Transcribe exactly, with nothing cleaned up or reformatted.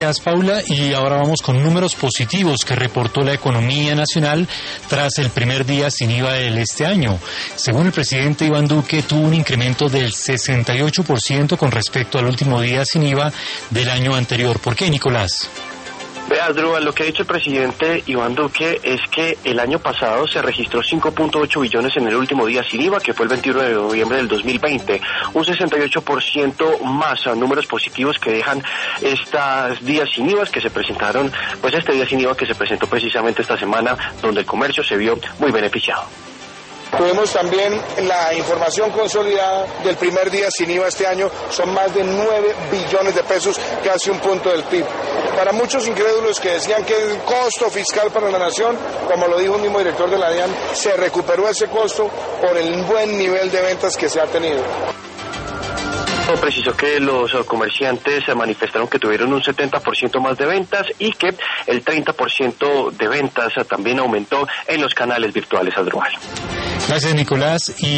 Gracias, Paula. Y ahora vamos con números positivos que reportó la economía nacional tras el primer día sin I V A de este año. Según el presidente Iván Duque, tuvo un incremento del sesenta y ocho por ciento con respecto al último día sin I V A del año anterior. ¿Por qué, Nicolás? Vea, Asdrúbal, lo que ha dicho el presidente Iván Duque es que el año pasado se registró cinco punto ocho billones en el último día sin I V A, que fue el veintiuno de noviembre del dos mil veinte, un sesenta y ocho por ciento más a números positivos que dejan estos días sin I V A que se presentaron, pues este día sin I V A que se presentó precisamente esta semana, donde el comercio se vio muy beneficiado. Tuvimos también la información consolidada del primer día sin I V A este año, son más de nueve billones de pesos, casi un punto del P I B. Para muchos incrédulos que decían que el costo fiscal para la nación, como lo dijo un mismo director de la DIAN, se recuperó ese costo por el buen nivel de ventas que se ha tenido. Precisó que los comerciantes se manifestaron que tuvieron un setenta por ciento más de ventas y que el treinta por ciento de ventas también aumentó en los canales virtuales, Asdrúbal. Gracias, Nicolás. Y